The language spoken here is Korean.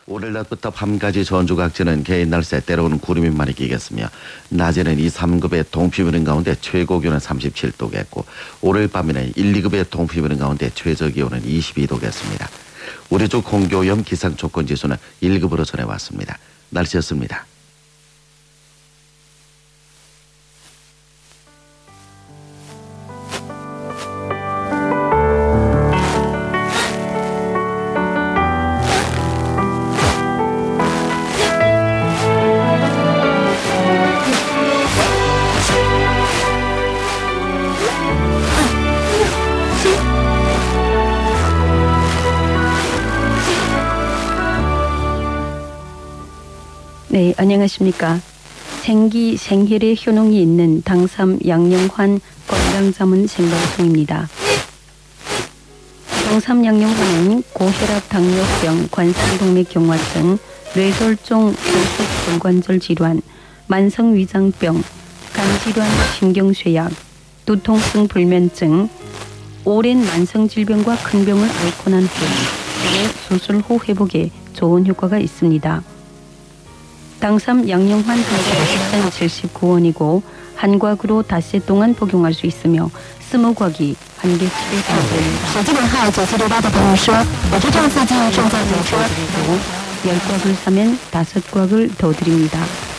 오늘 낮부터 밤까지 전주각지는 개인 날새 때로는 구름이 많이 끼겠으며 낮에는 2, 3급의 동피부는 가운데 최고 기온은 37도겠고 오늘 밤에는 1, 2급의 동피부는 가운데 최저 기온은 22도겠습니다. 우리 쪽 홍교염 기상조건지수는 1급으로 전해왔습니다. 날씨였습니다. 네, 안녕하십니까. 생기 생혈의 효능이 있는 당삼 양념환 건강자문 생방송입니다. 당삼 양념환은 고혈압, 당뇨병, 관상동맥경화증, 뇌졸중, 결석골관절 질환, 만성위장병, 간질환, 신경쇠약, 두통성 불면증, 오랜 만성질병과 큰 병을 앓고 난 후에 수술 후 회복에 좋은 효과가 있습니다. 당삼 양념환 한 개당 79원이고 한곽으로 닷새 동안 복용할 수 있으며 20곽이 한 개 7,000원입니다. 手机尾号9768的朋友说，我这趟司机正在堵车。 10곽을 사면 5곽을 더 드립니다.